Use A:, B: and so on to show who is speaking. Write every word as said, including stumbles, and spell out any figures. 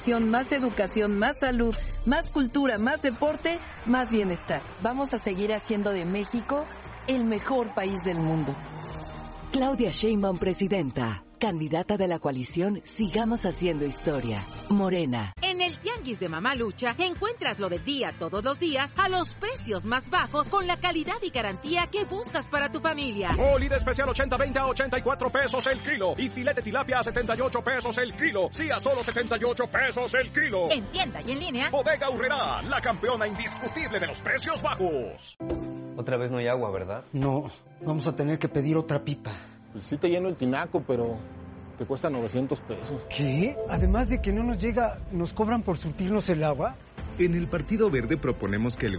A: Más educación, más salud, más cultura, más deporte, más bienestar. Vamos a seguir haciendo de México el mejor país del mundo.
B: Claudia Sheinbaum, presidenta. Candidata de la coalición Sigamos Haciendo Historia. Morena.
C: En el Tianguis de Mamalucha encuentras lo del día todos los días a los precios más bajos con la calidad y garantía que buscas para tu familia.
D: Molida especial ochenta veinte a ochenta y cuatro pesos el kilo y filete tilapia a setenta y ocho pesos el kilo. Sí, a solo setenta y ocho pesos el kilo.
C: En tienda y en línea.
D: Bodega Aurrerá, la campeona indiscutible de los precios bajos.
E: Otra vez no hay agua, ¿verdad?
F: No, vamos a tener que pedir otra pipa.
G: Pues sí te lleno el tinaco, pero te cuesta novecientos pesos.
F: ¿Qué? Además de que no nos llega, ¿nos cobran por surtirnos el agua?
H: En el Partido Verde proponemos que el